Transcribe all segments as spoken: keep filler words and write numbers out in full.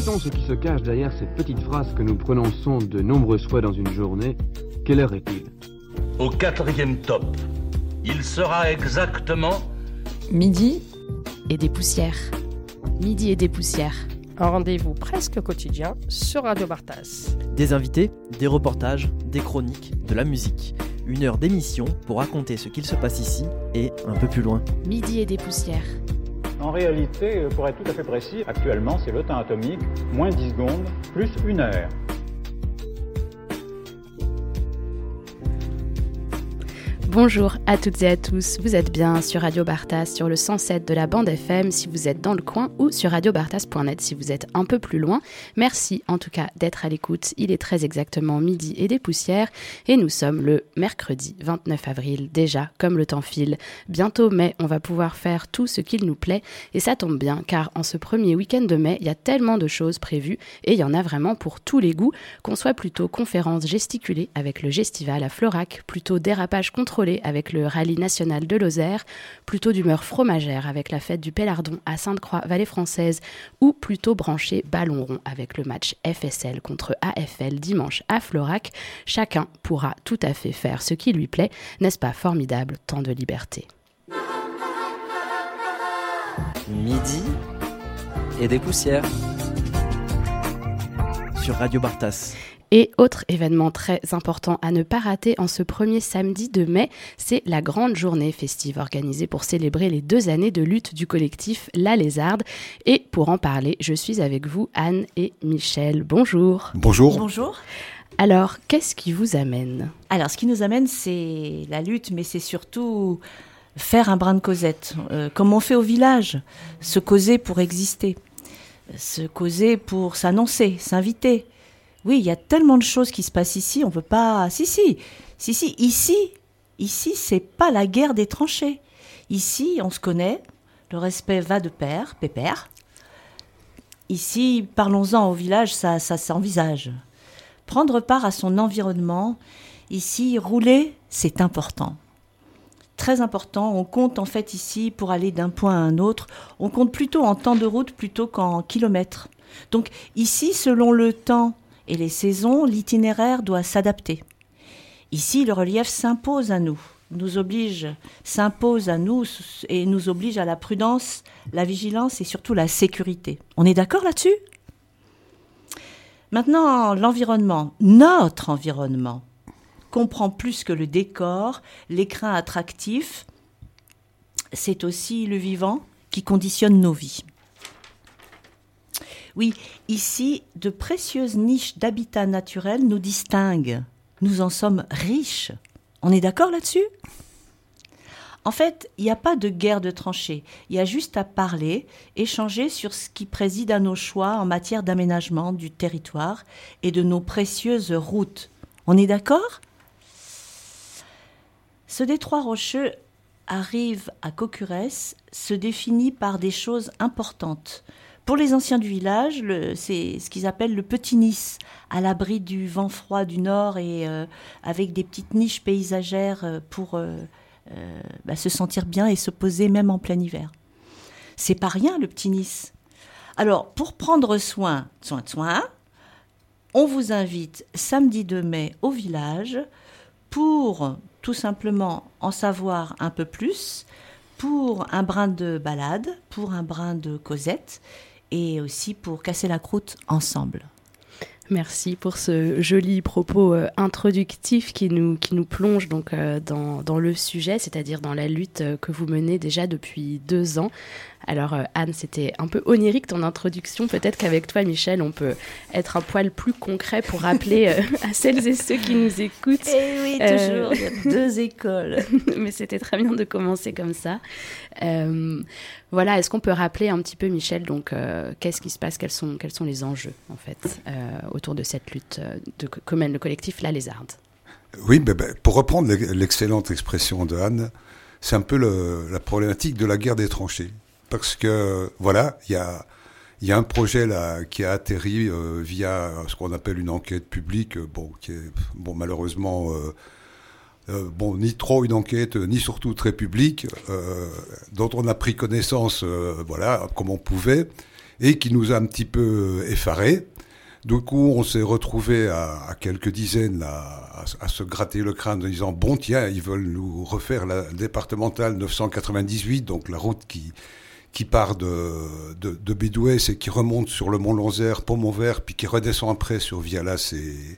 Sait-on ce qui se cache derrière cette petite phrase que nous prononçons de nombreuses fois dans une journée? Quelle heure est-il? Au quatrième top, il sera exactement... Midi et des poussières. Midi et des poussières. Un rendez-vous presque quotidien sur Radio Bartas. Des invités, des reportages, des chroniques, de la musique. Une heure d'émission pour raconter ce qu'il se passe ici et un peu plus loin. Midi et des poussières. En réalité, pour être tout à fait précis, actuellement c'est le temps atomique, moins dix secondes, plus une heure. Bonjour à toutes et à tous, vous êtes bien sur Radio Bartas, sur le cent sept de la bande F M si vous êtes dans le coin ou sur radio bartas point net si vous êtes un peu plus loin. Merci en tout cas d'être à l'écoute, il est très exactement midi et des poussières et nous sommes le mercredi vingt-neuf avril déjà, comme le temps file. Bientôt mai, on va pouvoir faire tout ce qu'il nous plaît et ça tombe bien car en ce premier week-end de mai, il y a tellement de choses prévues et il y en a vraiment pour tous les goûts, qu'on soit plutôt conférence gesticulée avec le Gestival à Florac, plutôt dérapage contrôlé avec le rallye national de Lozère, plutôt d'humeur fromagère avec la fête du Pélardon à Sainte-Croix-Vallée Française ou plutôt branché ballon rond avec le match F S L contre A F L dimanche à Florac. Chacun pourra tout à fait faire ce qui lui plaît, n'est-ce pas formidable, tant de liberté. Midi et des poussières sur Radio Bartas. Et autre événement très important à ne pas rater en ce premier samedi de mai, c'est la grande journée festive organisée pour célébrer les deux années de lutte du collectif La Lézarde. Et pour en parler, je suis avec vous, Anne et Michel. Bonjour. Bonjour. Bonjour. Alors, qu'est-ce qui vous amène ? Alors, ce qui nous amène, c'est la lutte, mais c'est surtout faire un brin de causette, euh, comme on fait au village, se causer pour exister, se causer pour s'annoncer, s'inviter. Oui, il y a tellement de choses qui se passent ici, on peut pas... Si, si, si, si, ici, ici, c'est pas la guerre des tranchées. Ici, on se connaît, le respect va de pair, pépère. Ici, parlons-en au village, ça, ça s'envisage. Prendre part à son environnement, ici, rouler, c'est important. Très important, on compte en fait ici, pour aller d'un point à un autre, on compte plutôt en temps de route plutôt qu'en kilomètres. Donc ici, selon le temps et les saisons, l'itinéraire doit s'adapter. Ici, le relief s'impose à nous, nous oblige, s'impose à nous et nous oblige à la prudence, la vigilance et surtout la sécurité. On est d'accord là-dessus ? Maintenant, l'environnement, notre environnement, comprend plus que le décor, l'écrin attractif. C'est aussi le vivant qui conditionne nos vies. Oui, ici, de précieuses niches d'habitat naturel nous distinguent. Nous en sommes riches. On est d'accord là-dessus ? En fait, il n'y a pas de guerre de tranchées. Il y a juste à parler, échanger sur ce qui préside à nos choix en matière d'aménagement du territoire et de nos précieuses routes. On est d'accord ? Ce détroit rocheux arrive à Caucurès, se définit par des choses importantes. Pour les anciens du village, le, c'est ce qu'ils appellent le petit Nice, à l'abri du vent froid du nord et euh, avec des petites niches paysagères pour euh, euh, bah, se sentir bien et se poser même en plein hiver. C'est pas rien le petit Nice. Alors, pour prendre soin, soin de soin, on vous invite samedi deux mai au village pour tout simplement en savoir un peu plus, pour un brin de balade, pour un brin de causette, et aussi pour casser la croûte ensemble. Merci pour ce joli propos euh, introductif qui nous, qui nous plonge donc, euh, dans, dans le sujet, c'est-à-dire dans la lutte euh, que vous menez déjà depuis deux ans. Alors euh, Anne, c'était un peu onirique ton introduction. Peut-être qu'avec toi, Michel, on peut être un poil plus concret pour rappeler euh, à celles et ceux qui nous écoutent. Eh oui, toujours, euh... il y a deux écoles. Mais c'était très bien de commencer comme ça. Euh, voilà, est-ce qu'on peut rappeler un petit peu, Michel, donc euh, qu'est-ce qui se passe, quels sont, quels sont les enjeux, en fait, euh, autour de cette lutte de, que mène le collectif La Lézarde ? Oui, ben, ben, pour reprendre l'excellente expression de Anne, c'est un peu le, la problématique de la guerre des tranchées. Parce que, voilà, il y a, y a un projet là qui a atterri euh, via ce qu'on appelle une enquête publique, bon, qui est bon, malheureusement euh, Euh, bon, ni trop une enquête, ni surtout très publique, euh, dont on a pris connaissance, euh, voilà, comme on pouvait, et qui nous a un petit peu effarés. Du coup, on s'est retrouvés à, à quelques dizaines là, à, à se gratter le crâne en disant « Bon, tiens, ils veulent nous refaire la départementale neuf cent quatre-vingt-dix-huit, donc la route qui, qui part de, de, de Bédouès et qui remonte sur le Mont Lozère, Pont-Montvert, puis qui redescend après sur Vialas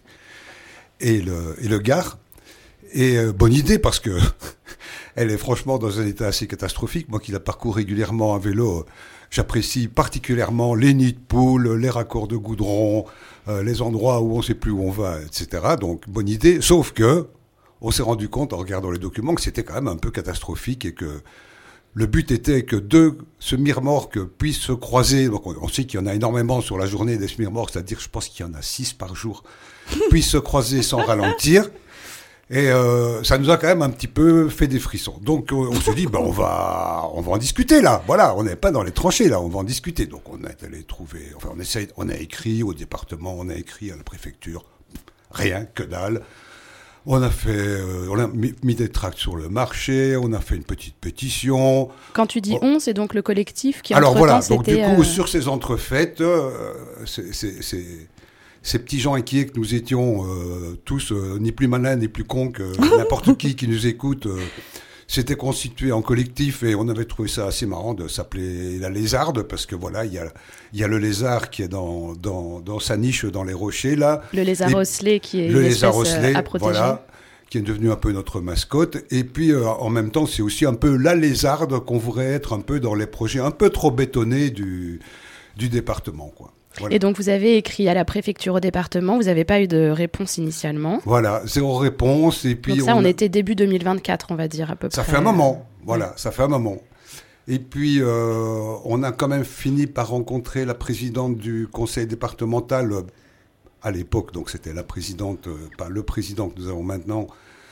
et, et, le, et le Gard. » Et euh, bonne idée, parce que elle est franchement dans un état assez catastrophique. Moi qui la parcours régulièrement à vélo, j'apprécie particulièrement les nids de poules, les raccords de goudron, euh, les endroits où on ne sait plus où on va, et cetera. Donc bonne idée, sauf que on s'est rendu compte en regardant les documents que c'était quand même un peu catastrophique et que le but était que deux semi-remorques puissent se croiser. Donc on, on sait qu'il y en a énormément sur la journée des semi-remorques, c'est-à-dire je pense qu'il y en a six par jour, puissent se croiser sans ralentir. Et euh, ça nous a quand même un petit peu fait des frissons. Donc on se dit, ben on va, on va en discuter là. Voilà, on n'est pas dans les tranchées là, on va en discuter. Donc on est allé trouver, enfin on essaye, on a écrit au département, on a écrit à la préfecture, rien, que dalle. On a fait, euh, on a mis, mis des tracts sur le marché, on a fait une petite pétition. Quand tu dis on, c'est donc le collectif qui alors entre-temps, voilà, donc du c'était, coup euh... sur ces entrefaites, euh, c'est, c'est, c'est ces petits gens inquiets que nous étions euh, tous, euh, ni plus malins, ni plus cons que n'importe qui qui nous écoute, euh, s'était constitué en collectif et on avait trouvé ça assez marrant de s'appeler la lézarde parce que voilà, il y a, y a le lézard qui est dans, dans, dans sa niche dans les rochers là. Le lézard osselet qui est le une lézard espèce osselet, à protéger. Voilà, qui est devenu un peu notre mascotte. Et puis euh, en même temps, c'est aussi un peu la lézarde qu'on voudrait être un peu dans les projets un peu trop bétonnés du, du département, quoi. Voilà. Et donc, vous avez écrit à la préfecture au département, vous n'avez pas eu de réponse initialement. Voilà, zéro réponse. Et puis donc ça, on, on a... était début deux mille vingt-quatre, on va dire, à peu ça près. Ça fait un moment, voilà, ouais. ça fait un moment. Et puis, euh, on a quand même fini par rencontrer la présidente du conseil départemental, euh, à l'époque, donc c'était la présidente, euh, pas le président que nous avons maintenant,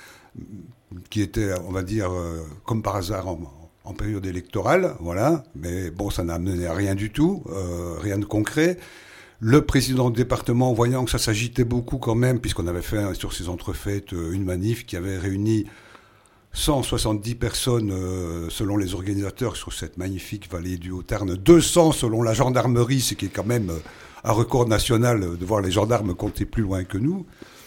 qui était, on va dire, euh, comme par hasard, en, en période électorale, voilà, mais bon, ça n'a amené à rien du tout, euh, rien de concret. Le président du département, voyant que ça s'agitait beaucoup quand même, puisqu'on avait fait sur ces entrefaites une manif qui avait réuni cent soixante-dix personnes euh, selon les organisateurs sur cette magnifique vallée du Haut-Tarn, deux cents selon la gendarmerie, ce qui est quand même un record national de voir les gendarmes compter plus loin que nous.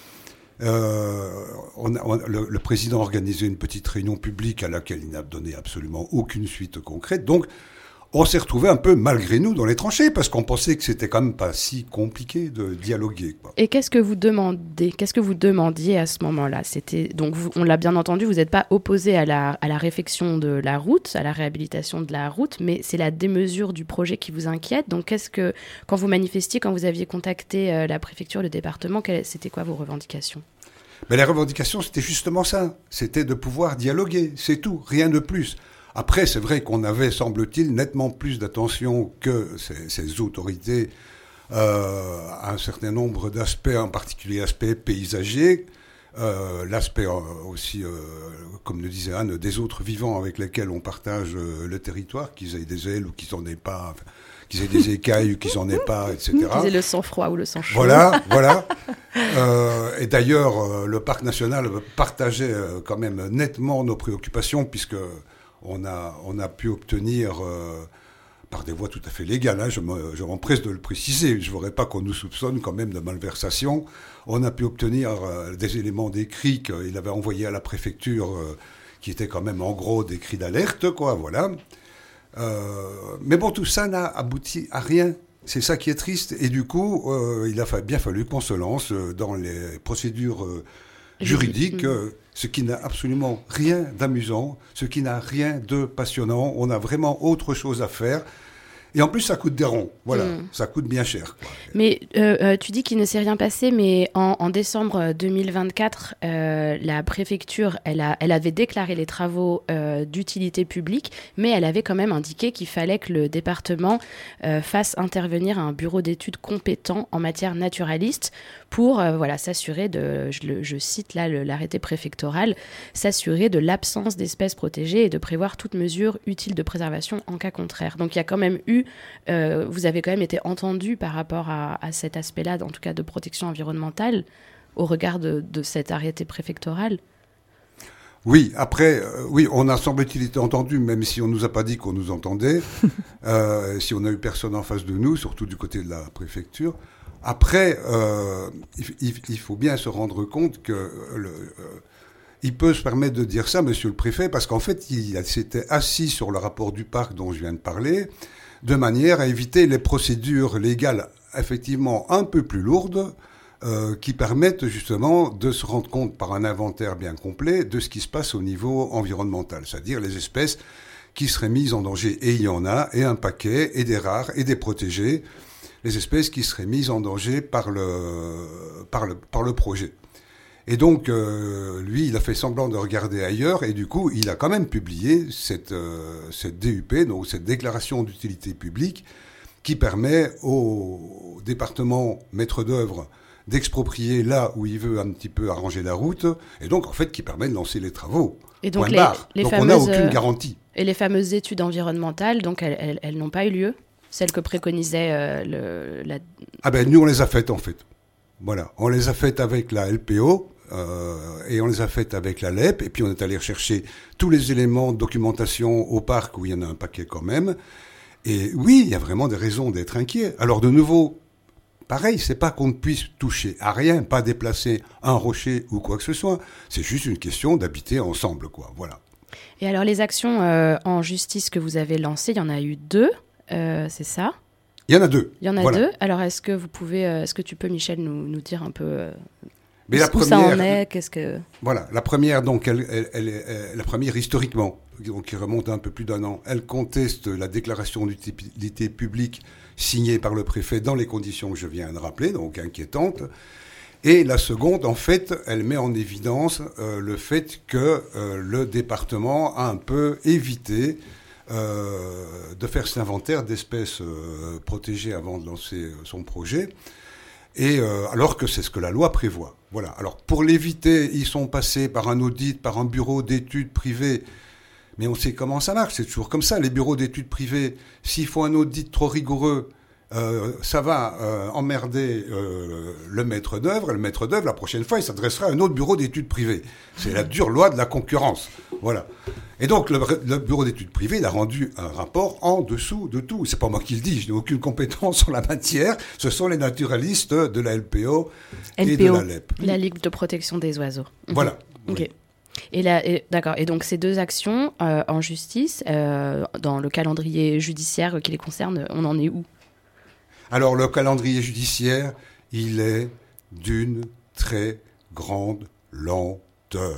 Euh, on a, on, le, le président a organisé une petite réunion publique à laquelle il n'a donné absolument aucune suite concrète. Donc, on s'est retrouvé un peu malgré nous dans les tranchées parce qu'on pensait que c'était quand même pas si compliqué de dialoguer, quoi. Et qu'est-ce que vous demandez, qu'est-ce que vous demandiez à ce moment-là ? C'était donc vous, on l'a bien entendu, vous n'êtes pas opposé à la à la réfection de la route, à la réhabilitation de la route, mais c'est la démesure du projet qui vous inquiète. Donc qu'est-ce que quand vous manifestiez, quand vous aviez contacté euh, la préfecture, le département, quelles, c'était quoi vos revendications ? Mais les revendications, c'était justement ça. C'était de pouvoir dialoguer, c'est tout, rien de plus. Après, c'est vrai qu'on avait, semble-t-il, nettement plus d'attention que ces, ces autorités euh, à un certain nombre d'aspects, en particulier l'aspect paysager, euh, l'aspect euh, aussi, euh, comme le disait Anne, des autres vivants avec lesquels on partage euh, le territoire, qu'ils aient des ailes ou qu'ils n'en aient pas, enfin, qu'ils aient des écailles ou qu'ils n'en aient pas, et cetera. Qu'ils aient le sang froid ou le sang chaud. Voilà, voilà. Euh, et d'ailleurs, euh, le parc national partageait euh, quand même nettement nos préoccupations, puisque On a, on a pu obtenir, euh, par des voies tout à fait légales, hein, je, me, je m'empresse de le préciser, je ne voudrais pas qu'on nous soupçonne quand même de malversation, on a pu obtenir euh, des éléments d'écrit qu'il avait envoyés à la préfecture, euh, qui étaient quand même en gros des cris d'alerte, quoi, voilà. Euh, mais bon, tout ça n'a abouti à rien. C'est ça qui est triste. Et du coup, euh, il a fa- bien fallu qu'on se lance dans les procédures euh, juridiques, euh, ce qui n'a absolument rien d'amusant, ce qui n'a rien de passionnant. On a vraiment autre chose à faire. Et en plus, ça coûte des ronds. Voilà, mmh. Ça coûte bien cher, quoi. Mais euh, euh, tu dis qu'il ne s'est rien passé, mais en, en décembre deux mille vingt-quatre, euh, la préfecture, elle, a, elle avait déclaré les travaux euh, d'utilité publique, mais elle avait quand même indiqué qu'il fallait que le département euh, fasse intervenir un bureau d'études compétent en matière naturaliste pour euh, voilà, s'assurer de, je, le, je cite là le, l'arrêté préfectoral, s'assurer de l'absence d'espèces protégées et de prévoir toute mesure utile de préservation en cas contraire. Donc il y a quand même eu Euh, vous avez quand même été entendu par rapport à, à cet aspect-là, en tout cas de protection environnementale, au regard de, de cet arrêté préfectoral ? Oui, après, euh, oui, on a semble-t-il été entendu, même si on nous a pas dit qu'on nous entendait, euh, si on a eu personne en face de nous, surtout du côté de la préfecture. Après, euh, il, il faut bien se rendre compte que le, euh, il peut se permettre de dire ça, monsieur le préfet, parce qu'en fait, il s'était assis sur le rapport du parc dont je viens de parler, de manière à éviter les procédures légales effectivement un peu plus lourdes, Euh, qui permettent justement de se rendre compte par un inventaire bien complet de ce qui se passe au niveau environnemental, c'est-à-dire les espèces qui seraient mises en danger. Et il y en a, et un paquet, et des rares, et des protégées, les espèces qui seraient mises en danger par le, par le, par le projet. Et donc, euh, lui, il a fait semblant de regarder ailleurs, et du coup, il a quand même publié cette, euh, cette D U P, donc cette déclaration d'utilité publique, qui permet au département maître d'œuvre d'exproprier là où il veut un petit peu arranger la route, et donc en fait qui permet de lancer les travaux. Et donc, Point les, barre. les donc fameuses, on n'a aucune garantie. Et les fameuses études environnementales, donc elles, elles, elles n'ont pas eu lieu, celles que préconisait euh, le, la... Ah ben nous on les a faites en fait. Voilà, on les a faites avec la L P O euh, et on les a faites avec la L E P, et puis on est allé rechercher tous les éléments de documentation au parc où il y en a un paquet quand même. Et oui, il y a vraiment des raisons d'être inquiet. Alors de nouveau, pareil, c'est pas qu'on ne puisse toucher à rien, pas déplacer un rocher ou quoi que ce soit. C'est juste une question d'habiter ensemble, quoi. Voilà. Et alors, les actions euh, en justice que vous avez lancées, il y en a eu deux, euh, c'est ça ? Il y en a deux. Il y en a voilà. deux. Alors, est-ce que vous pouvez, euh, est-ce que tu peux, Michel, nous, nous dire un peu euh, Mais où, la où première, ça en est, qu'est-ce que... Voilà, la première, donc, elle, elle, elle, elle, la première historiquement, donc, qui remonte à un peu plus d'un an, elle conteste la déclaration d'utilité publique signée par le préfet dans les conditions que je viens de rappeler, donc inquiétantes. Et la seconde, en fait, elle met en évidence euh, le fait que euh, le département a un peu évité euh, de faire cet inventaire d'espèces euh, protégées avant de lancer son projet, et euh, alors que c'est ce que la loi prévoit. Voilà. Alors pour l'éviter, ils sont passés par un audit, par un bureau d'études privé. Mais on sait comment ça marche, c'est toujours comme ça. Les bureaux d'études privées, s'il faut un audit trop rigoureux, euh, ça va euh, emmerder euh, le maître d'œuvre. Et le maître d'œuvre, la prochaine fois, il s'adressera à un autre bureau d'études privées. C'est la dure loi de la concurrence. Voilà. Et donc, le, le bureau d'études privées, il a rendu un rapport en dessous de tout. C'est pas moi qui le dis, je n'ai aucune compétence sur la matière. Ce sont les naturalistes de la L P O, L P O, et de la L E P. La Ligue de protection des oiseaux. Voilà. Ok. Oui. Et là, et, d'accord. Et donc ces deux actions euh, en justice, euh, dans le calendrier judiciaire qui les concerne, on en est où ? Alors le calendrier judiciaire, il est d'une très grande lenteur.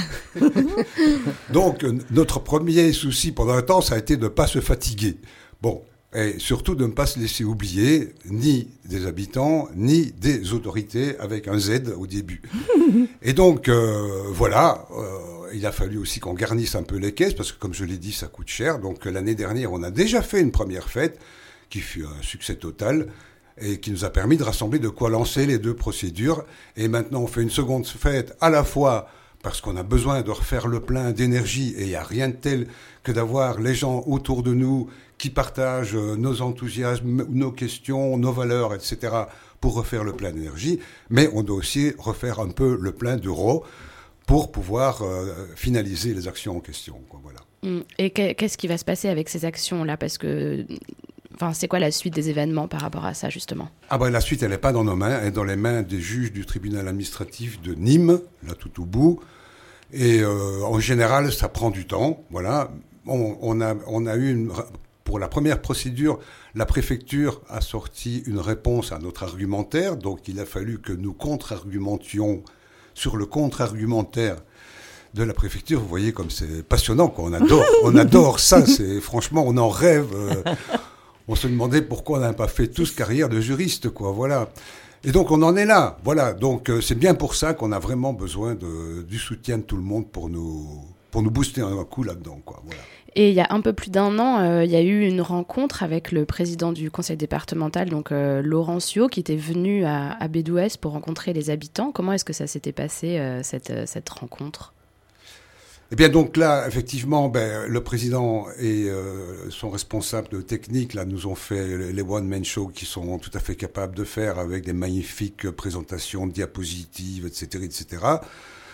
Donc notre premier souci pendant un temps, ça a été de ne pas se fatiguer. Bon, et surtout de ne pas se laisser oublier ni des habitants, ni des autorités avec un Z au début. Et donc, euh, voilà, euh, il a fallu aussi qu'on garnisse un peu les caisses, parce que comme je l'ai dit, ça coûte cher. Donc l'année dernière, on a déjà fait une première fête, qui fut un succès total, et qui nous a permis de rassembler de quoi lancer les deux procédures. Et maintenant, on fait une seconde fête, à la fois parce qu'on a besoin de refaire le plein d'énergie, et il n'y a rien de tel que d'avoir les gens autour de nous qui partagent nos enthousiasmes, nos questions, nos valeurs, et cetera, pour refaire le plein d'énergie. Mais on doit aussi refaire un peu le plein d'euros pour pouvoir euh, finaliser les actions en question, quoi, voilà. Et qu'est-ce qui va se passer avec ces actions-là ? Parce que, enfin, c'est quoi la suite des événements par rapport à ça, justement ? Ah ben, la suite, elle n'est pas dans nos mains, elle est dans les mains des juges du tribunal administratif de Nîmes, là tout au bout. Et euh, en général, ça prend du temps, voilà. On, on, a, on a eu une... Pour la première procédure, la préfecture a sorti une réponse à notre argumentaire, donc il a fallu que nous contre-argumentions sur le contre-argumentaire de la préfecture. Vous voyez comme c'est passionnant, quoi. On adore, on adore ça. C'est franchement, on en rêve. Euh, on se demandait pourquoi on n'a pas fait tous carrière de juriste, quoi. Voilà. Et donc on en est là. Voilà. Donc euh, c'est bien pour ça qu'on a vraiment besoin de, du soutien de tout le monde pour nous pour nous booster un coup là-dedans, quoi. Voilà. Et il y a un peu plus d'un an, euh, il y a eu une rencontre avec le président du conseil départemental, donc euh, Laurent Suot, qui était venu à, à Bédouès pour rencontrer les habitants. Comment est-ce que ça s'était passé, euh, cette, cette rencontre ? Eh bien, donc là, effectivement, ben, le président et euh, son responsable de technique là, nous ont fait les one-man shows qui sont tout à fait capables de faire avec des magnifiques présentations, diapositives, et cetera, et cetera.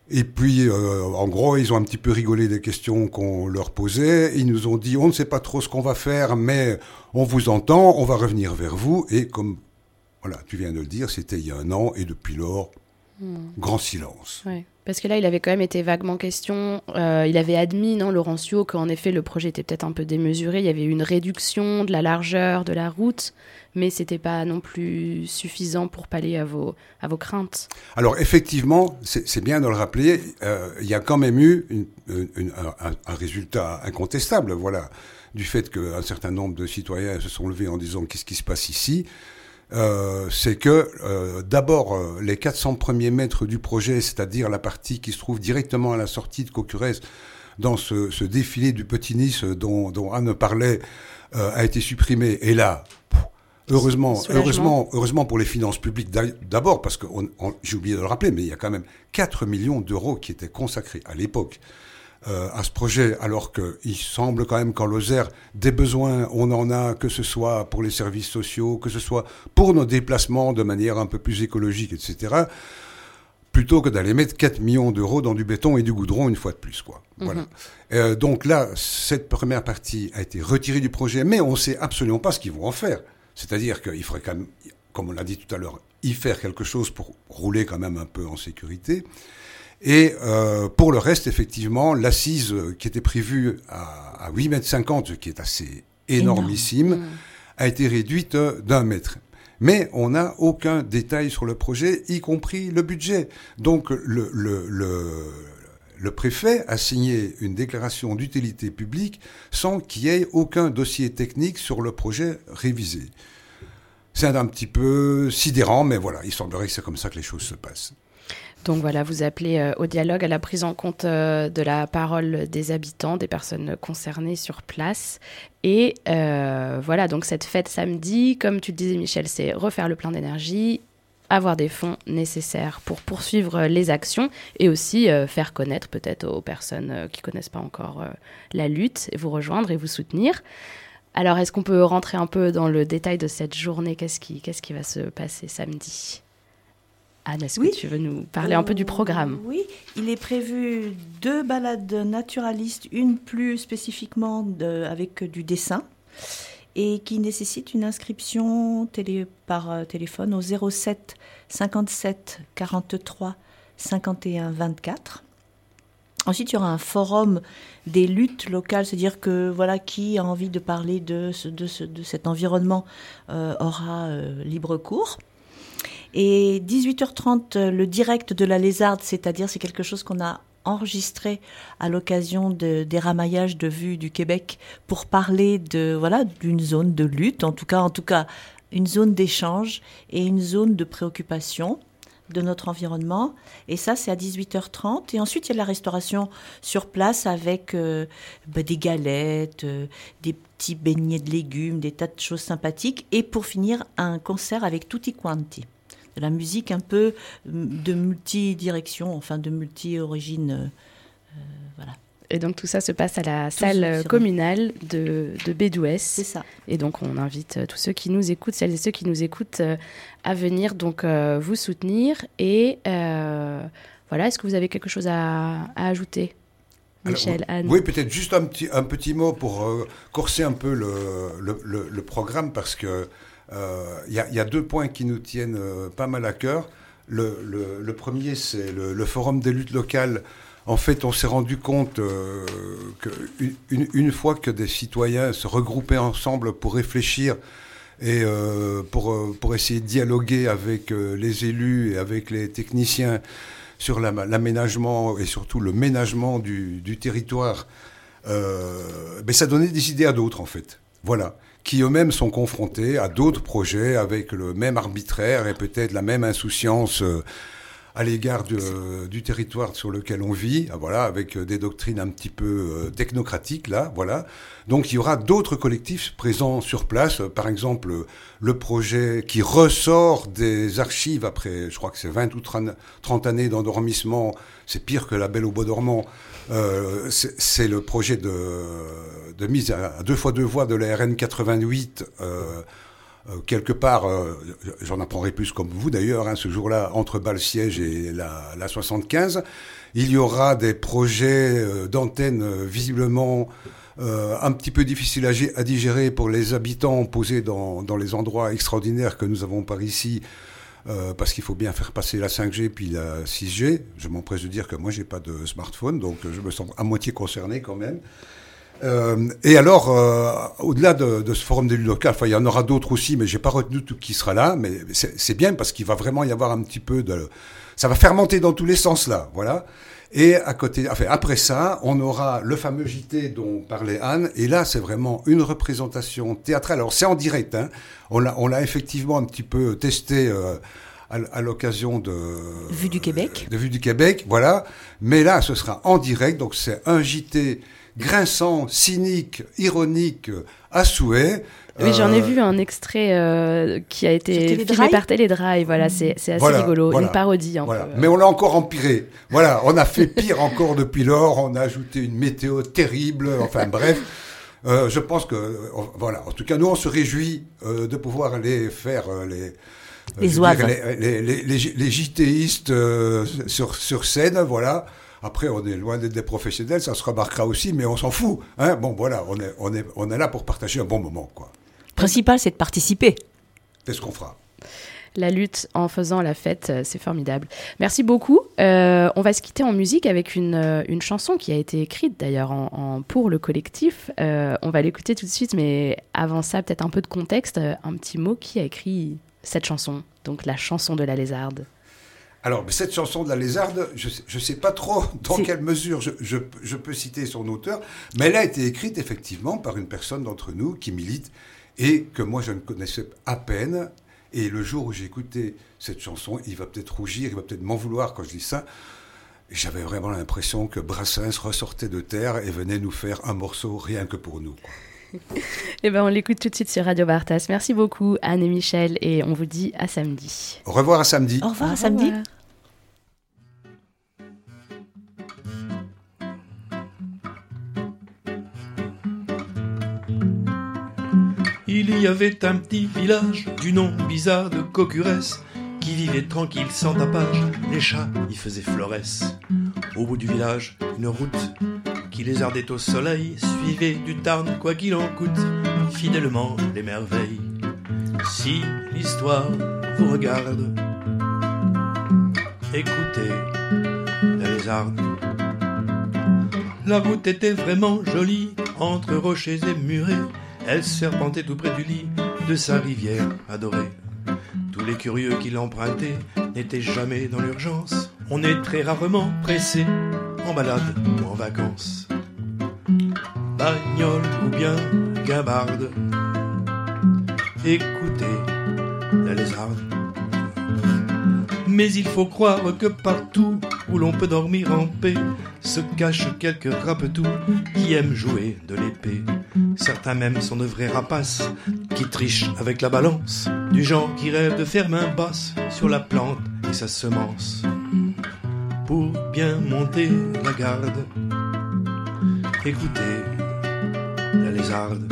Et puis, euh, en gros, ils ont un petit peu rigolé des questions qu'on leur posait. Ils nous ont dit, on ne sait pas trop ce qu'on va faire, mais on vous entend, on va revenir vers vous. Et comme, voilà, tu viens de le dire, c'était il y a un an, et depuis lors, mmh. grand silence. Ouais. Parce que là, il avait quand même été vaguement question. Euh, il avait admis, non, Laurencio, qu'en effet, le projet était peut-être un peu démesuré. Il y avait eu une réduction de la largeur de la route, mais ce n'était pas non plus suffisant pour pallier à vos, à vos craintes. Alors, effectivement, c'est, c'est bien de le rappeler, euh, il y a quand même eu une, une, une, un, un résultat incontestable, voilà, du fait qu'un certain nombre de citoyens se sont levés en disant « qu'est-ce qui se passe ici ?» Euh, c'est que euh, d'abord euh, les quatre cents premiers mètres du projet, c'est-à-dire la partie qui se trouve directement à la sortie de Caucurès, dans ce, ce défilé du Petit Nice dont, dont Anne parlait, euh, a été supprimé. Et là, pff, heureusement, heureusement, heureusement pour les finances publiques d'abord, parce que on, on, j'ai oublié de le rappeler, mais il y a quand même quatre millions d'euros qui étaient consacrés à l'époque Euh, à ce projet, alors qu'il semble quand même qu'en Lozère, des besoins, on en a, que ce soit pour les services sociaux, que ce soit pour nos déplacements de manière un peu plus écologique, et cetera, plutôt que d'aller mettre quatre millions d'euros dans du béton et du goudron une fois de plus, quoi. Mm-hmm. Voilà. Euh, donc là, cette première partie a été retirée du projet, mais on ne sait absolument pas ce qu'ils vont en faire. C'est-à-dire qu'il faudrait quand même, comme on l'a dit tout à l'heure, y faire quelque chose pour rouler quand même un peu en sécurité. Et euh, pour le reste, effectivement, l'assise qui était prévue à, à huit mètres cinquante, ce qui est assez énormissime, Énorme. a été réduite d'un mètre. Mais on n'a aucun détail sur le projet, y compris le budget. Donc le, le, le, le préfet a signé une déclaration d'utilité publique sans qu'il y ait aucun dossier technique sur le projet révisé. C'est un, un petit peu sidérant, mais voilà, il semblerait que c'est comme ça que les choses se passent. Donc voilà, vous appelez euh, au dialogue, à la prise en compte euh, de la parole des habitants, des personnes concernées sur place. Et euh, voilà, donc cette fête samedi, comme tu le disais Michel, c'est refaire le plein d'énergie, avoir des fonds nécessaires pour poursuivre les actions et aussi euh, faire connaître peut-être aux personnes euh, qui ne connaissent pas encore euh, la lutte et vous rejoindre et vous soutenir. Alors, est-ce qu'on peut rentrer un peu dans le détail de cette journée ? Qu'est-ce qui, qu'est-ce qui va se passer samedi ? Anne, est-ce oui. que tu veux nous parler euh, un peu du programme ? Oui, il est prévu deux balades naturalistes, une plus spécifiquement de, avec du dessin et qui nécessite une inscription télé, par euh, téléphone au zéro sept cinquante-sept quarante-trois cinquante et un vingt-quatre. Ensuite, il y aura un forum des luttes locales, c'est-à-dire que voilà, qui a envie de parler de, ce, de, ce, de cet environnement euh, aura euh, libre cours. Et dix-huit heures trente, le direct de la Lézarde, c'est-à-dire c'est quelque chose qu'on a enregistré à l'occasion de, des ramaillages de vues du Québec pour parler de voilà d'une zone de lutte, en tout cas, en tout cas une zone d'échange et une zone de préoccupation de notre environnement. Et ça, c'est à dix-huit heures trente. Et ensuite, il y a de la restauration sur place avec euh, bah, des galettes, euh, des petits beignets de légumes, des tas de choses sympathiques. Et pour finir, un concert avec Tutti Quanti. De la musique un peu de multi-direction, enfin de multi-origine. Euh, voilà. Et donc tout ça se passe à la tout salle communale de, de Bédouès. C'est ça. Et donc on invite tous ceux qui nous écoutent, celles et ceux qui nous écoutent, euh, à venir donc euh, vous soutenir. Et euh, voilà, est-ce que vous avez quelque chose à, à ajouter ? Michel, Alors, Anne. Oui, peut-être juste un petit, un petit mot pour euh, corser un peu le, le, le, le programme, parce que il euh, y, y a deux points qui nous tiennent euh, pas mal à cœur. Le, le, le premier, c'est le, le forum des luttes locales. En fait, on s'est rendu compte euh, qu'une une fois que des citoyens se regroupaient ensemble pour réfléchir et euh, pour, pour essayer de dialoguer avec euh, les élus et avec les techniciens sur la, l'aménagement et surtout le ménagement du, du territoire, euh, ben ça donnait des idées à d'autres, en fait. Voilà. Qui eux-mêmes sont confrontés à d'autres projets avec le même arbitraire et peut-être la même insouciance euh, à l'égard de, euh, du territoire sur lequel on vit, voilà, avec des doctrines un petit peu euh, technocratiques, là, voilà. Donc il y aura d'autres collectifs présents sur place, par exemple le projet qui ressort des archives après, je crois que c'est vingt ou trente années d'endormissement, c'est pire que la Belle au bois dormant. Euh, c'est, c'est le projet de, de mise à deux fois deux voies de la R N quatre-vingt-huit euh, Euh, quelque part, euh, j'en apprendrai plus comme vous d'ailleurs, hein, ce jour-là, entre Bâle-Siège et la, la soixante-quinze, il y aura des projets euh, d'antennes euh, visiblement euh, un petit peu difficiles à, à digérer pour les habitants posés dans, dans les endroits extraordinaires que nous avons par ici, euh, parce qu'il faut bien faire passer la cinq G puis la six G. Je m'empresse de dire que moi, j'ai pas de smartphone, donc je me sens à moitié concerné quand même. Euh, et alors, euh, au-delà de, de ce forum d'élus locaux, enfin, il y en aura d'autres aussi, mais j'ai pas retenu tout qui sera là. Mais c'est, c'est bien parce qu'il va vraiment y avoir un petit peu de, ça va fermenter dans tous les sens là, voilà. Et à côté, enfin, après ça, on aura le fameux J T dont parlait Anne. Et là, c'est vraiment une représentation théâtrale. Alors, c'est en direct, hein. On l'a, on l'a effectivement un petit peu testé. Euh, À, à l'occasion de Vue du Québec. De Vue du Québec, voilà. Mais là, ce sera en direct, donc c'est un J T grinçant, cynique, ironique, à souhait. Oui, j'en ai Euh, vu un extrait euh, qui a été filmé Télédrive par Télédrive. Voilà, c'est, c'est assez Voilà, rigolo, voilà. une parodie un Voilà. peu. Mais on l'a encore empiré. Voilà, on a fait pire encore depuis lors. On a ajouté une météo terrible. Enfin bref, euh, je pense que euh, voilà. En tout cas, nous on se réjouit euh, de pouvoir aller faire euh, les Les je veux zouaves. dire, les, les, les, les, les JTistes euh, sur, sur scène, voilà. Après, on est loin d'être des professionnels, ça se remarquera aussi, mais on s'en fout. Hein. Bon, voilà, on est, on, est, on est là pour partager un bon moment, quoi. Le principal, c'est de participer. C'est ce qu'on fera. La lutte en faisant la fête, euh, c'est formidable. Merci beaucoup. Euh, on va se quitter en musique avec une, euh, une chanson qui a été écrite d'ailleurs en, en- pour le collectif. Euh, on va l'écouter tout de suite, mais avant ça, peut-être un peu de contexte. Euh, Un petit mot, qui a écrit cette chanson, donc la chanson de la lézarde. Alors, mais cette chanson de la lézarde, je ne sais pas trop dans C'est- quelle mesure je, je, je peux citer son auteur, mais elle a été écrite effectivement par une personne d'entre nous qui milite et que moi je ne connaissais à peine. Et le jour où j'ai écouté cette chanson, il va peut-être rougir, il va peut-être m'en vouloir quand je dis ça. J'avais vraiment l'impression que Brassens ressortait de terre et venait nous faire un morceau rien que pour nous, quoi. Eh ben, on l'écoute tout de suite sur Radio Bartas. Merci beaucoup, Anne et Michel, et on vous dit à samedi. Au revoir, à samedi. Au revoir, Au à samedi. revoir. Il y avait un petit village du nom bizarre de Cocurès qui vivait tranquille sans tapage, les chats y faisaient florès. Au bout du village, une route qui lézardait au soleil suivait du Tarn quoi qu'il en coûte, fidèlement les merveilles. Si l'histoire vous regarde, écoutez la lézarde. La route était vraiment jolie, entre rochers et murets. Elle serpentait tout près du lit de sa rivière adorée. Tous les curieux qui l'empruntaient n'étaient jamais dans l'urgence. On est très rarement pressé, en balade ou en vacances. Bagnole ou bien gabarde, écoutez la lézarde. Mais il faut croire que partout où l'on peut dormir en paix se cachent quelques rapetous qui aiment jouer de l'épée. Certains même sont de vrais rapaces qui trichent avec la balance, du genre qui rêve de faire main basse sur la plante et sa semence. Pour bien monter la garde, écoutez la lézarde.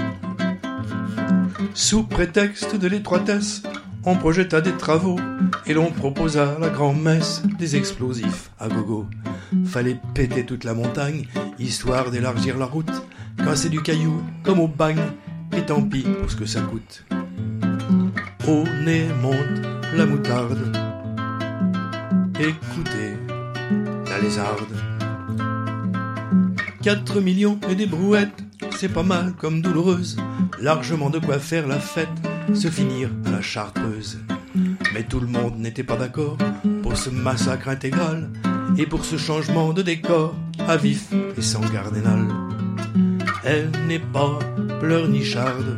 Sous prétexte de l'étroitesse, on projeta des travaux et l'on proposa la grand-messe des explosifs à gogo. Fallait péter toute la montagne, histoire d'élargir la route, casser du caillou comme au bagne, et tant pis pour ce que ça coûte. Au nez monte la moutarde, écoutez la lézarde. Quatre millions et des brouettes, c'est pas mal comme douloureuse, largement de quoi faire la fête, se finir à la chartreuse. Mais tout le monde n'était pas d'accord pour ce massacre intégral et pour ce changement de décor à vif et sans cardinal. Elle n'est pas pleurnicharde,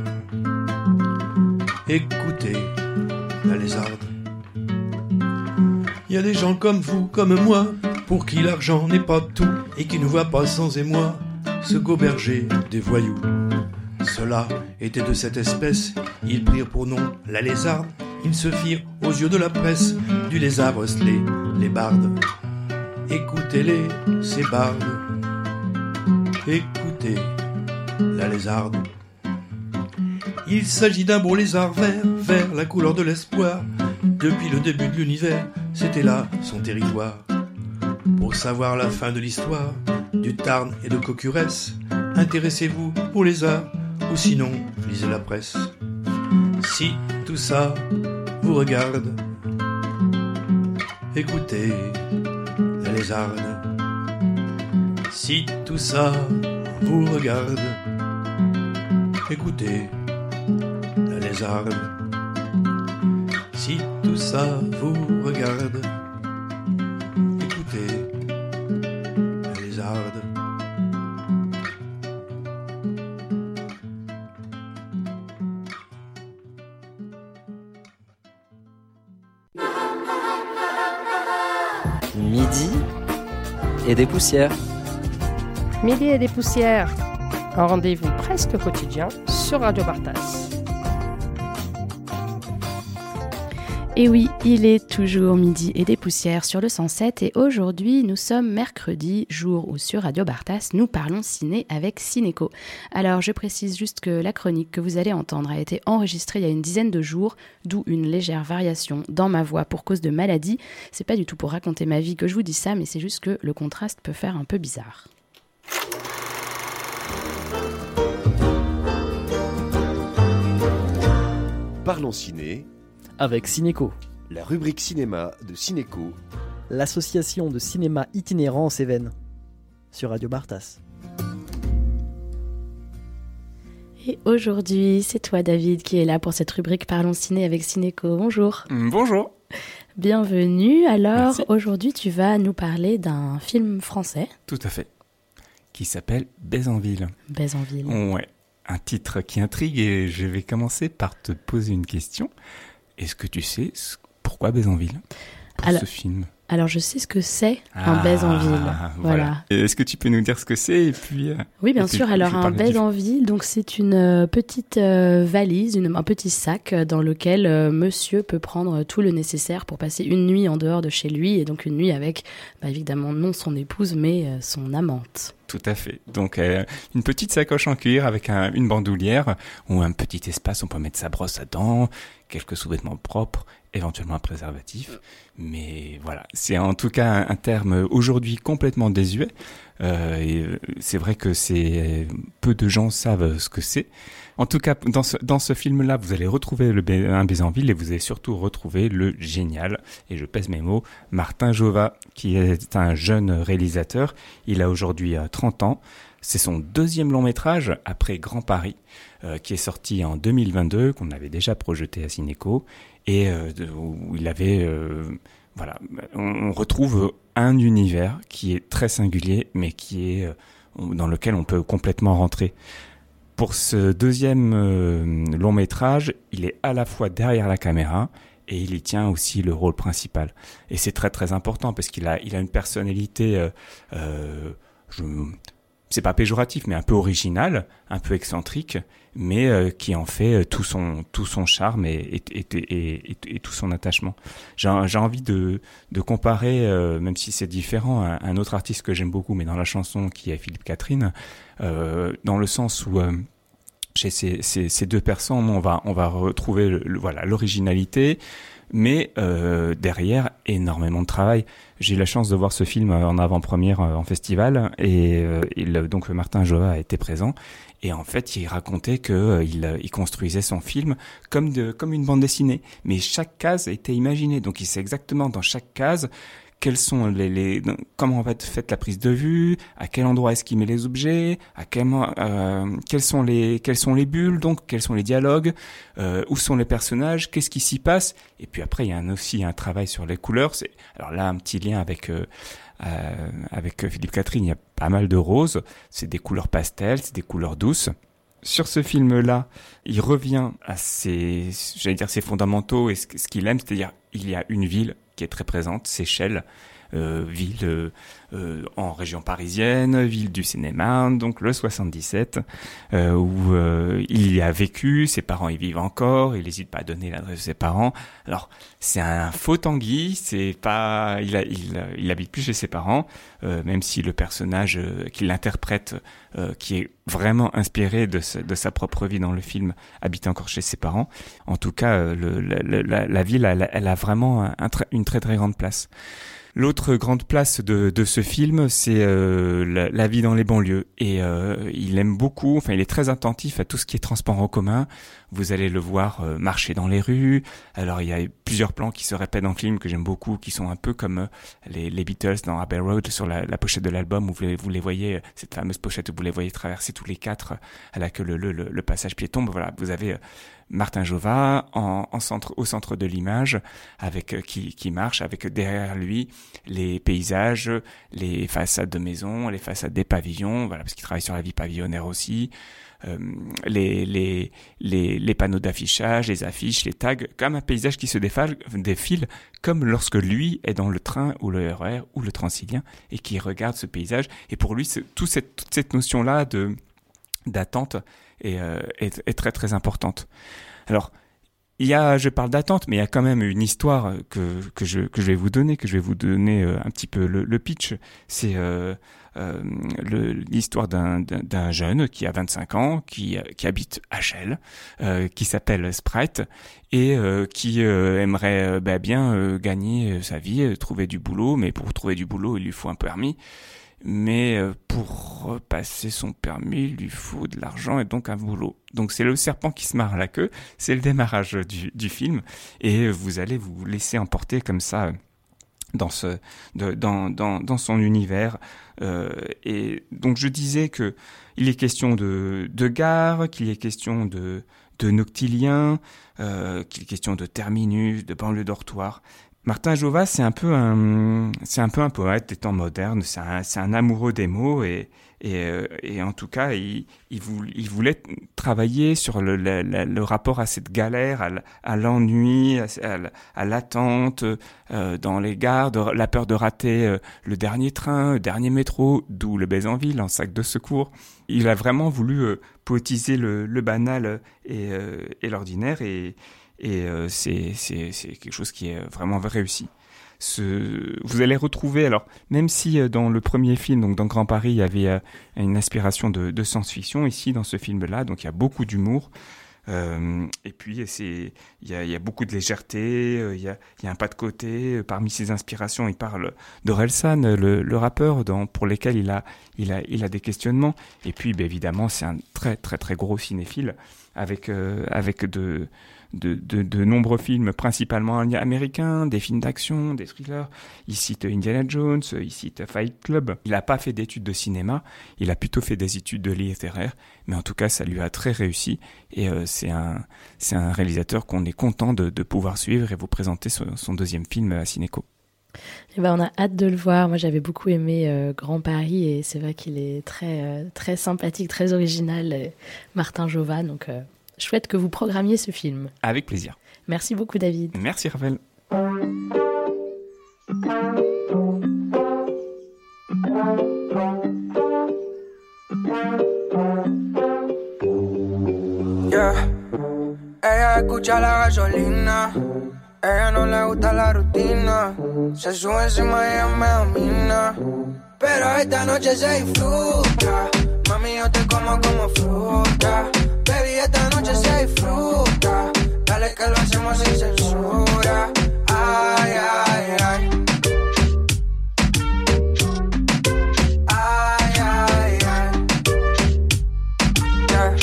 écoutez la lézarde. Y a des gens comme vous, comme moi, pour qui l'argent n'est pas tout et qui ne voient pas sans émoi se goberger des voyous. Ceux-là étaient de cette espèce, ils prirent pour nom la lézarde. Ils se firent aux yeux de la presse du lézard osselé, les bardes. Écoutez-les, ces bardes, écoutez la lézarde. Il s'agit d'un beau lézard vert, vert, la couleur de l'espoir. Depuis le début de l'univers, c'était là son territoire. Pour savoir la fin de l'histoire du Tarn et de Cocurès, intéressez-vous au lézard, ou sinon, lisez la presse. Si tout ça vous regarde, écoutez la lézarde. Si tout ça vous regarde, écoutez la lézarde. Si tout ça vous regarde, écoutez la lézarde. Midi et des poussières. Midi et des poussières, un rendez-vous presque quotidien sur Radio Bartas. Et oui, il est toujours midi et des poussières sur le cent sept et aujourd'hui nous sommes mercredi, jour où sur Radio Bartas nous parlons ciné avec Cinéco. Alors je précise juste que la chronique que vous allez entendre a été enregistrée il y a une dizaine de jours, d'où une légère variation dans ma voix pour cause de maladie. C'est pas du tout pour raconter ma vie que je vous dis ça, mais c'est juste que le contraste peut faire un peu bizarre. Parlons ciné avec Cinéco, la rubrique cinéma de Cinéco, l'association de cinéma itinérant en Cévennes, sur Radio Bartas. Et aujourd'hui, c'est toi David qui est là pour cette rubrique Parlons ciné avec Cinéco. Bonjour. Bonjour. Bienvenue. Alors Merci. Aujourd'hui, tu vas nous parler d'un film français. Tout à fait. Qui s'appelle Bézanville. Bézanville. Ouais. Un titre qui intrigue et je vais commencer par te poser une question. Est-ce que tu sais pourquoi Bézanville pour alors, ce film? Alors je sais ce que c'est ah, un Bézanville. Voilà. voilà. Est-ce que tu peux nous dire ce que c'est et puis euh, Oui, bien et sûr. puis, Alors un Bézanville, donc c'est une euh, petite euh, valise, une, un petit sac dans lequel euh, Monsieur peut prendre tout le nécessaire pour passer une nuit en dehors de chez lui et donc une nuit avec, bah, évidemment non son épouse mais euh, son amante. Tout à fait. Donc, euh, une petite sacoche en cuir avec un, une bandoulière ou un petit espace où on peut mettre sa brosse à dents, quelques sous-vêtements propres, éventuellement un préservatif. Mais voilà, c'est en tout cas un, un terme aujourd'hui complètement désuet. Euh, et c'est vrai que c'est peu de gens savent ce que c'est. En tout cas, dans ce, dans ce film-là, vous allez retrouver le, un Bézanville et vous allez surtout retrouver le génial, et je pèse mes mots, Martin Jova, qui est un jeune réalisateur. Il a aujourd'hui trente ans. C'est son deuxième long métrage après Grand Paris, euh, qui est sorti en deux mille vingt-deux, qu'on avait déjà projeté à Cinéco, et euh, où il avait... Euh, voilà, on, on retrouve un univers qui est très singulier, mais qui est, euh, dans lequel on peut complètement rentrer. Pour ce deuxième euh, long métrage, il est à la fois derrière la caméra et il y tient aussi le rôle principal. Et c'est très très important parce qu'il a, il a une personnalité, euh, euh, je, c'est pas péjoratif, mais un peu originale, un peu excentrique, mais euh, qui en fait tout son tout son charme et, et, et, et, et, et tout son attachement. J'ai, j'ai envie de, de comparer, euh, même si c'est différent, à un autre artiste que j'aime beaucoup, mais dans la chanson, qui est Philippe Catherine, euh, dans le sens où euh, chez ces, ces, ces deux personnes, on va on va retrouver le, le, voilà l'originalité, mais euh, derrière énormément de travail. J'ai eu la chance de voir ce film en avant-première en festival et euh, il, donc Martin Jova a été présent. Et en fait, il racontait que euh, il, il construisait son film comme de comme une bande dessinée, mais chaque case était imaginée. Donc, il sait exactement dans chaque case quels sont les, les comment va être faite la prise de vue, à quel endroit est-ce qu'il met les objets, à quel euh, quels sont les quelles sont les bulles, donc quels sont les dialogues, euh, où sont les personnages, qu'est-ce qui s'y passe. Et puis après, il y a un, aussi un travail sur les couleurs. C'est alors là un petit lien avec euh, Euh, avec Philippe Catherine, il y a pas mal de roses, c'est des couleurs pastel, c'est des couleurs douces. Sur ce film-là, il revient à ses, j'allais dire ses fondamentaux et ce, ce qu'il aime, c'est-à-dire il y a une ville qui est très présente, Seychelles, euh, ville euh, euh, en région parisienne, ville du Seine-et-Marne, donc le soixante-dix-sept, euh, où euh, il y a vécu, ses parents y vivent encore, il n'hésite pas à donner l'adresse de ses parents. Alors, c'est un faux Tanguy, c'est pas, il, a, il, il habite plus chez ses parents, euh, même si le personnage euh, qui l'interprète, euh, qui est vraiment inspiré de, ce, de sa propre vie dans le film, habite encore chez ses parents. En tout cas, euh, le, la, la, la ville, elle, elle a vraiment un, un, une très très grande place. L'autre grande place de, de ce film, c'est euh, la, la vie dans les banlieues. Et euh, il aime beaucoup, enfin il est très attentif à tout ce qui est transport en commun. Vous allez le voir euh, marcher dans les rues. Alors il y a plusieurs plans qui se répètent dans le film que j'aime beaucoup, qui sont un peu comme euh, les, les Beatles dans Abbey Road sur la, la pochette de l'album où vous les, vous les voyez, cette fameuse pochette où vous les voyez traverser tous les quatre à la que le, le, le, le passage piéton. Voilà, vous avez euh, Martin Jova en, en centre, au centre de l'image, avec euh, qui, qui marche avec derrière lui les paysages, les façades de maisons, les façades des pavillons, voilà, parce qu'il travaille sur la vie pavillonnaire aussi, euh, les, les, les, les panneaux d'affichage, les affiches, les tags, comme un paysage qui se défile, défile, comme lorsque lui est dans le train ou le R E R ou le Transilien et qui regarde ce paysage. Et pour lui, c'est, tout cette, toute cette notion-là de, d'attente est, euh, est, est très très importante. Alors, il y a, je parle d'attente, mais il y a quand même une histoire que que je que je vais vous donner, que je vais vous donner euh, un petit peu le, le pitch. C'est euh, euh, le, l'histoire d'un, d'un d'un jeune qui a vingt-cinq ans, qui qui habite H L, euh, qui s'appelle Sprite et euh, qui euh, aimerait euh, bah, bien euh, gagner sa vie, euh, trouver du boulot, mais pour trouver du boulot, il lui faut un permis. Mais pour repasser son permis, il lui faut de l'argent et donc un boulot. Donc c'est le serpent qui se mord la queue, c'est le démarrage du, du film, et vous allez vous laisser emporter comme ça dans ce, de, dans, dans, dans son univers. Euh, et donc je disais que il est question de, de gare, qu'il est question de, de noctilien, euh, qu'il est question de terminus, de banlieue dortoir. Martin Jova, c'est un peu un, c'est un peu un poète des temps modernes. C'est un, c'est un amoureux des mots et et, et en tout cas, il, il, voulait, il voulait travailler sur le, le, le rapport à cette galère, à, à l'ennui, à, à l'attente euh, dans les gares, de, la peur de rater euh, le dernier train, le dernier métro, d'où le Bézanville en sac de secours. Il a vraiment voulu euh, poétiser le, le banal et, euh, et l'ordinaire et Et euh, c'est, c'est, c'est quelque chose qui est vraiment réussi. Ce, vous allez retrouver, alors même si euh, dans le premier film, donc dans Grand Paris, il y avait euh, une inspiration de, de science-fiction, ici dans ce film-là, donc il y a beaucoup d'humour. Euh, et puis c'est, il y a, il y a beaucoup de légèreté, euh, il y a, il y a un pas de côté. Parmi ses inspirations, il parle d'Orelsan, le, le rappeur, dans, pour lesquels il a, il a, il a des questionnements. Et puis, ben, évidemment, c'est un très très très gros cinéphile avec euh, avec de De, de, de nombreux films, principalement américains, des films d'action, des thrillers. Il cite Indiana Jones, il cite Fight Club. Il n'a pas fait d'études de cinéma, il a plutôt fait des études de littéraire, mais en tout cas, ça lui a très réussi. Et euh, c'est un, c'est un réalisateur qu'on est content de, de pouvoir suivre et vous présenter son, son deuxième film à Cinéco. Eh ben, on a hâte de le voir. Moi, j'avais beaucoup aimé euh, Grand Paris et c'est vrai qu'il est très, euh, très sympathique, très original, euh, Martin Jova. Donc, euh, chouette que vous programmiez ce film. Avec plaisir. Merci beaucoup, David. Merci, Raphaël. Yeah. Ella escucha la gasolina. Ella no le gusta la rutina. Se sube encima y ella me domina. Pero esta noche se disfruta. Mami, yo te como como fruta. Baby, esta noche se disfruta. Dale que lo hacemos sin censura. Ay, ay, ay. Ay, ay, ay. Yeah.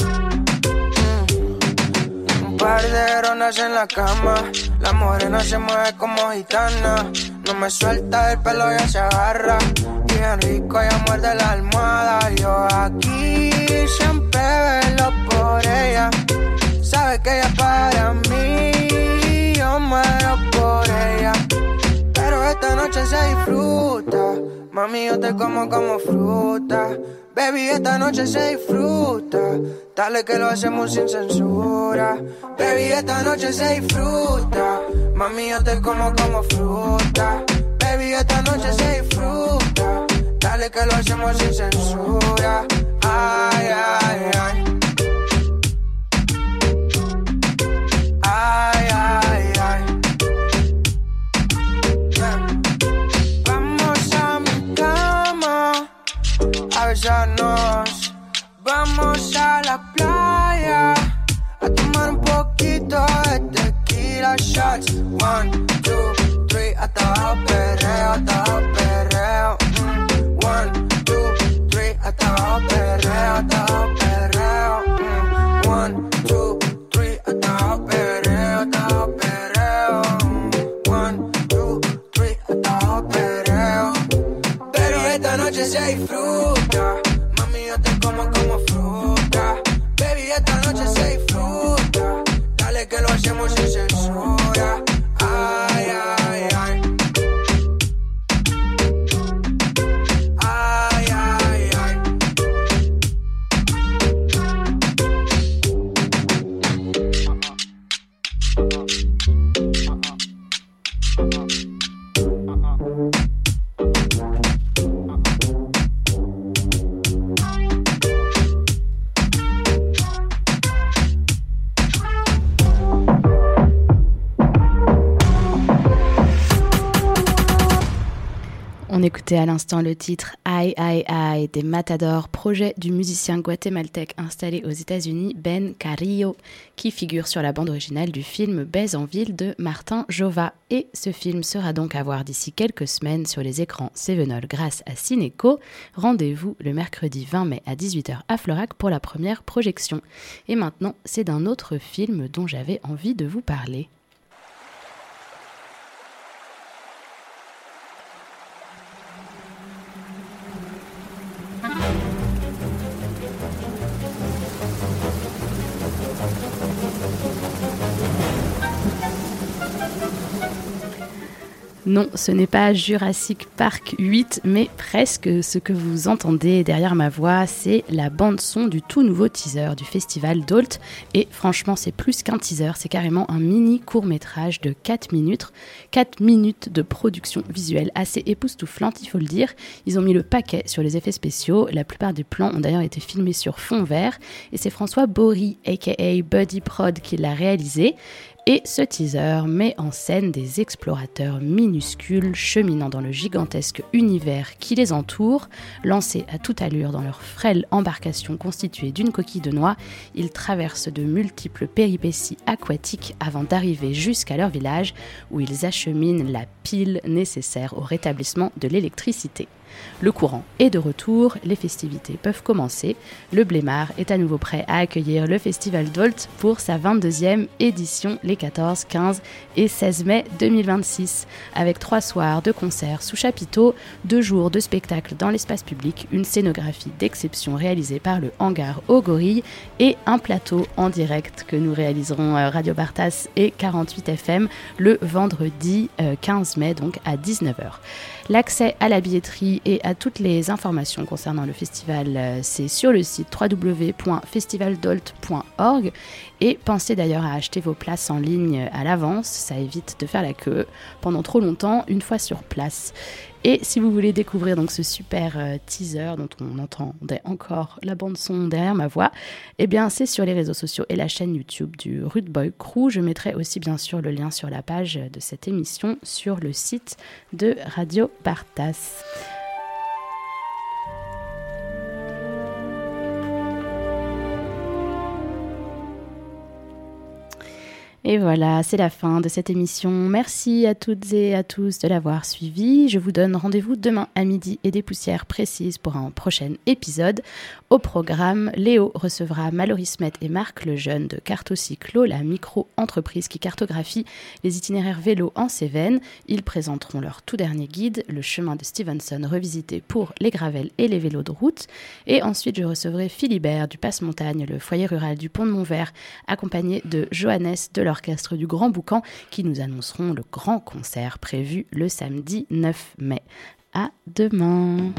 Mm. Un par de rondas en la cama. La morena se mueve como gitana. No me suelta el pelo, ya se agarra. Y bien rico, ella muerde la almohada. Yo aquí siempre velo por ella. Sabe que ella para mí, yo muero por ella. Pero esta noche se disfruta. Mami, yo te como como fruta. Baby, esta noche se disfruta. Dale que lo hacemos sin censura. Baby, esta noche se disfruta. Mami, yo te como como fruta. Baby, Baby, esta noche se disfruta. Dale que lo hacemos sin censura. Ay, ay, ay. Ay, ay, ay. Yeah. Vamos a mi cama a besarnos. Vamos a la playa a tomar un poquito de tequila shots. One, two, three, hasta abajo perreo, hasta abajo perreo. Mm. One, two, three, hasta abajo perreo, hasta abajo perreo. Mm. One, two, three, hasta abajo perreo, hasta abajo perreo. One, two, three, hasta abajo perreo. Pero esta noche se disfruta. Mami, yo te como como fruta. Baby, esta noche se disfruta. Dale que lo hacemos sin censura. Ay, ay, ay. Ay, ay, ay. On écoutait à l'instant le titre Aïe Aïe Aïe des Matadors, projet du musicien guatémaltèque installé aux États-Unis Ben Carrillo, qui figure sur la bande originale du film Baise en ville de Martin Jova. Et ce film sera donc à voir d'ici quelques semaines sur les écrans Cévenol grâce à Cinéco. Rendez-vous le mercredi vingt mai à dix-huit heures à Florac pour la première projection. Et maintenant, c'est d'un autre film dont j'avais envie de vous parler. Non, ce n'est pas Jurassic Park huit, mais presque. Ce que vous entendez derrière ma voix, c'est la bande-son du tout nouveau teaser du festival Dolt. Et franchement, c'est plus qu'un teaser, c'est carrément un mini court-métrage de quatre minutes. quatre minutes de production visuelle assez époustouflante, il faut le dire. Ils ont mis le paquet sur les effets spéciaux. La plupart des plans ont d'ailleurs été filmés sur fond vert. Et c'est François Bory, aka Buddy Prod, qui l'a réalisé. Et ce teaser met en scène des explorateurs minuscules cheminant dans le gigantesque univers qui les entoure. Lancés à toute allure dans leur frêle embarcation constituée d'une coquille de noix, ils traversent de multiples péripéties aquatiques avant d'arriver jusqu'à leur village où ils acheminent la pile nécessaire au rétablissement de l'électricité. Le courant est de retour, les festivités peuvent commencer. Le Blémard est à nouveau prêt à accueillir le Festival Dolt pour sa vingt-deuxième édition les quatorze, quinze et seize mai deux mille vingt-six, avec trois soirs de concerts sous chapiteau, deux jours de spectacles dans l'espace public, une scénographie d'exception réalisée par le Hangar aux Gorilles et un plateau en direct que nous réaliserons Radio Bartas et quarante-huit F M le vendredi quinze mai, donc à dix-neuf heures. L'accès à la billetterie et à toutes les informations concernant le festival, c'est sur le site w w w point festivaldolt point org. Et pensez d'ailleurs à acheter vos places en ligne à l'avance, ça évite de faire la queue pendant trop longtemps une fois sur place. Et si vous voulez découvrir donc ce super euh, teaser dont on entendait encore la bande son derrière ma voix, eh bien c'est sur les réseaux sociaux et la chaîne YouTube du Rude Boy Crew. Je mettrai aussi bien sûr le lien sur la page de cette émission sur le site de Radio Bartas. Et voilà, c'est la fin de cette émission. Merci à toutes et à tous de l'avoir suivi. Je vous donne rendez-vous demain à midi et des poussières précises pour un prochain épisode. Au programme, Léo recevra Mallory Smet et Marc Lejeune de Cartocyclo, la micro-entreprise qui cartographie les itinéraires vélos en Cévennes. Ils présenteront leur tout dernier guide, le chemin de Stevenson revisité pour les gravels et les vélos de route. Et ensuite, je recevrai Philibert du Passe-Montagne, le foyer rural du Pont de Montvert, accompagné de Johannes de l'orchestre du Grand Boucan qui nous annonceront le grand concert prévu le samedi neuf mai. À demain.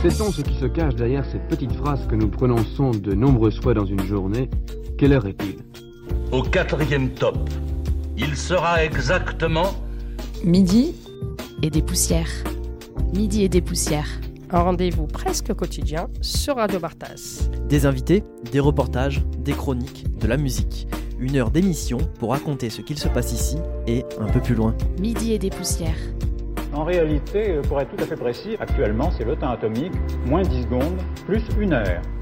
Sait-on ce qui se cache derrière cette petite phrase que nous prononçons de nombreuses fois dans une journée? Quelle heure est-il? Au quatrième top, il sera exactement midi et des poussières. Midi et des poussières. Un rendez-vous presque quotidien sur Radio Bartas. Des invités, des reportages, des chroniques, de la musique. Une heure d'émission pour raconter ce qu'il se passe ici et un peu plus loin. Midi et des poussières. En réalité, pour être tout à fait précis, actuellement c'est le temps atomique, moins dix secondes, plus une heure.